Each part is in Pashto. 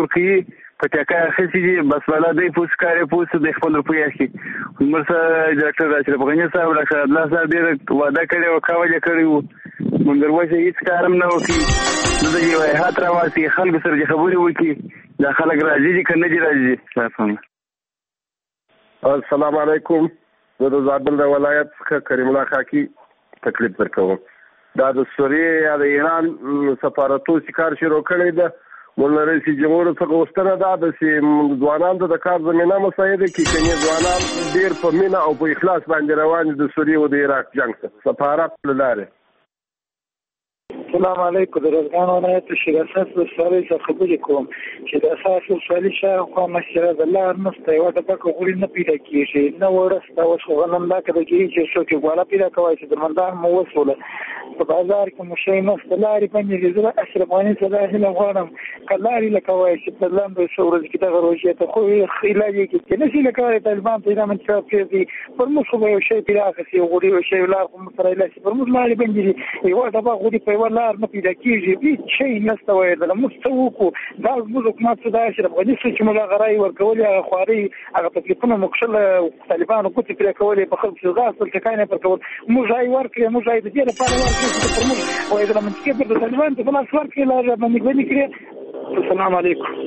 ورکوي په ټکا اخیستي دي بس والا دی پوس کارې پوس د خپل روپۍ اخلي. عمر سره ډاکټر اشرف غني صاحب ډاکټر عبدالله صاحب ډېر وعده کړې وه کول یې کړی وو مګر وجه هېڅ کار هم نه وکړي. دلته یو هیات راواستي خلکو سره چې خبرې وکړي دا خلک راځي دي که نه دي راځي. السلام علیکم. زه د زابل د ولایت څخه کریم الله خاکي تکلیف درکوم. دا د سوریې یا د ایران سفارتو چې کار شروع کړی ده مولا رئیس جمهور څخه غوښتنه دا ده چې ځوانان ته د کار زمینه مساعده کړي. کنې ځوانان ډېر په مینه او په اخلاص باندې روان دي د سوریې او د عراق جنګ ته سفارت له لارې. السلام علیکم. د روزګان ولایت شیر اساس ولسوالۍ څخه خبرې کوم چې د اساس ولسوالۍ شاوخوا مسجد د لار نشته یوه ډبکه غوړي نه پیدا کېږي نه وړه شته. اوس خو غنم دا کده کېږي چې څوک یې ګواله پیدا کوی چې درمندان مو وسوله په بازار کې مو شی نشته لارې باندې زه اشرف غني ته دا هیله غواړم که لارې لکه وایي چې په لاندې څو ورځې کې دغه روژې ته خو علاج یې کړي چې نشي لکولی طالبان ته دا منتخب کړي پر موږ خو به یو شی پیدا کړي یو غوړي یو شی لار خو موږ سره علاج شي پر موږ لارې باندې یوه ډبه غوړي په یوه لار نه پیدا کېږي هېڅ شی نشته وایېدله موږ څه وکړو دا زموږ حکومت څه دا اشرف غني څه چې موږ هغه رایې ورکولې هغه خوارۍ هغه تکلیفونه موږ کښل طالبانو ګوتې پرې کولې په خلکو چې ځغاستل ټکان یې پر کول موږ رایې ورکړې موږ رایې د دې لپاره ورکړې چې پر موږ وایېدله منطقې پر د طالبانو ته په لاس ورکړې لاره باندې ګونې کړې. السلام علیکم.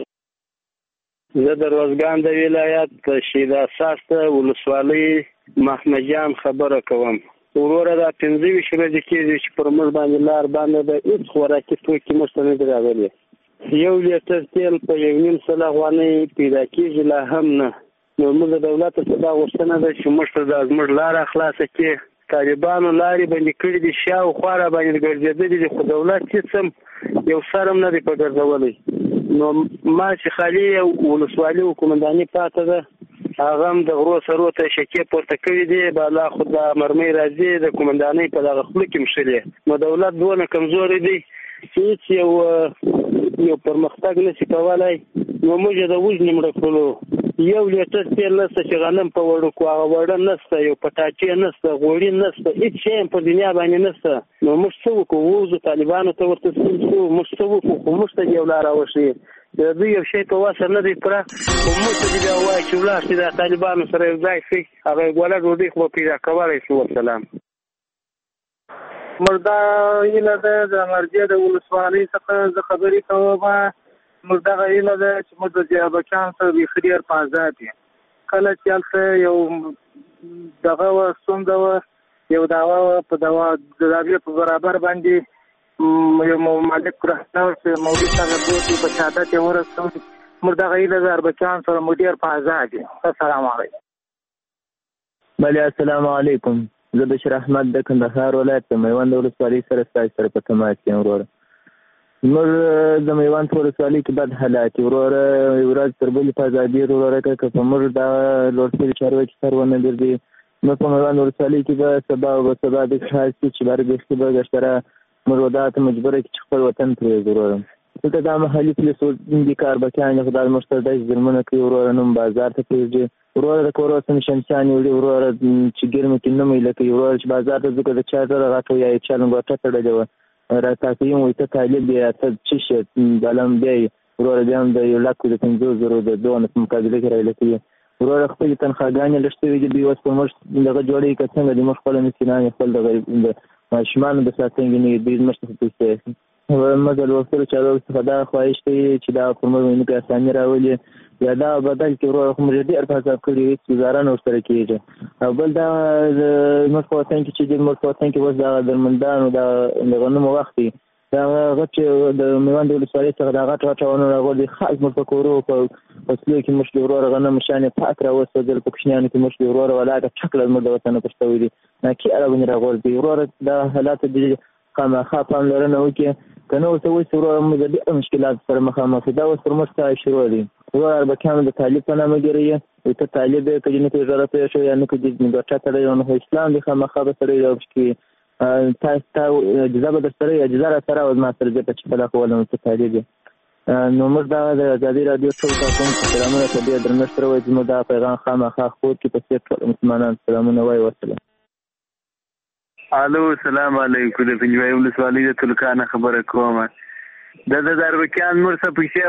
زه د روزګان د ولایت د شیر اساس ولسوالۍ محمد جان خبره کوم. وروره دا 15 ورځې کېږي چې پر موږ باندې لار باندې د هېڅ خوراکي توکي موږ ته نه دي راغلي. 1 لیټر تیل په 1.5 افغانۍ پیدا کېږي لا هم نه. نو موږ د دولت څخه دا غوښتنه ده چې موږ ته دا زموږ لاره خلاصه کړي. طالبانو لارې باندې کړي دي شاوخوا را باندې ګرځېدلي دي خو دولت هېڅ هم یو سر هم نه دی په ګرځولی. نو ما چې خالي ولسوالي حکومنداني پاته ده هغه هم د غرو سرو ته شکې پورته کړي دي بالا خو د مرمۍ راځي د قومندانۍ په دغه خوله کې مښلي. نو دولت دونه کمزوری دی چې هېڅ یو پرمختګ نشي کولی. نو موږ د وژنې مړه کړلو 1 لیټر تیل نشته چې غنم په وړو کړو هغه وړه نشته یو پټاټې نشته غوړي نشته هېڅ شی هم په دنیا باندې نشته. نو موږ څه وکړو ووځو طالبانو ته ورته ستون شو موږ څه وکړو خو موږ ته یو لاره وښیي د دوی یو شی په وسه نه دی پوره خو موږ ته دې بیا ووایي چې ولاړ شي د طالبانو سره یو ځای شي هغه یې ګوله ډوډۍ خو به پیدا کولی شو. والسلام. موږ دا هیله ده د مرجې د ولسوالۍ څخه زه خبرې کوم. موږ دغه هیله ده چې موږ د جیابچان سره بیخي ډېر په آزاد یو. کله چې هلته یو دغه وه ستونزه وه یو دعوه وه په د دعوې په برابر باندې یو مالک رهنه چې مولوي صاحب دوی په شهادت یې ورسول. موږ دغه هیله د اربچان سره موږ ډېر په آزاد یو. السلام علیکم. بله السلام علیکم. زه بشیر احمد د کندهار ولایت د میوند ولسوالۍ سره ستاسو سره په تماس یم. وروره موږ د میوند په ولسوالۍ کې بد حالات وروره ورځ تر بلې په ازادي وروره که په موږ دا لوړ شوي چارواکي سر ونه ګرځي نو په میوند ولسوالۍ کې به سبا داسې حال شي چې بار بیخي به ګشتره موږ به دا ته مجبوره کړي چې خپل وطن پرېږدو. وروره دلته دا محلي پولیسو دي کاربکیان دي خو دا زموږ سره داسې ظلمونه کوي. وروره نوم بازار ته پرېږدي وروره د کور اوسم شمشانې وړي وروره چې ګرمې کې نه میله کوي. وروره چې بازار ته ځو که د چا سره غټه یا یې چا لنګوټه تړلې وه راته کوي وایي ته طالب یې ته څه شی دلم بیا یې وروره بیا هم د 100,000 د 50,000 د دونه په مقابله کې رایله کوي. وروره خپلې تنخواګانې لږ شوي دي دوی اوس په موږ دغه جوړوي که څنګه دي موږ خپله مسکینان یې خپل د ماشومانو د ساتنې نه دوی زموږ څخه پیسې اخلي. موږ د لوستلو چارواکو څخه دا خواهش کوي چې دا پر موږ باندې که اساني راولي یا دا بدل کړي. وروره خو موږ ډېر په حساب کړي هېڅ ګزاره نه ورسره کېږي. او بل دا زموږ په وطن کې چې زموږ په وطن کې اوس دغه درمندانو د غنمو وخت دی دا غټ د میوند ولسوالۍ څخه دا غټ ونه راغلي خاص موږ په کورو په فصلو کې موږ وروره غنم شانې پاک راوسېدل په کوچنیانو کې موږ وروره ولاکه ټکله زموږ د وطن پښتوي دي ناکي باندې راغورځي. وروره دا حالات د خامخا پاملرنه وکړي که نه ورته وایي وروره موږ د ډېر مشکلات سره مخامخ یو. دا اوس پر موږ ته شروع دي. وروره اربکیانو د طالب په نامه ګیري ته طالب یې که نه کوي غره پرې شو یا نه کوي ګټه تړلی نو اسلام دی خامخا به سړی راوش کړي تاسو اجازه به درسره اجازه را سره او ما سره دې په چې کله خو ولنو ته طالب نو موږ دا د ازادي رادیو ټول کوم سلامونه ته ډېر درنښت وایو چې موږ دا پیغام خامخا خپور کړي په څېر ټول مسلمانان سلامونه وایي. وسلام. الو السلام علیکم. د پنجوایي ولسوالۍ د تلکانه خبره کوم. د اربکیان نور څه پیسې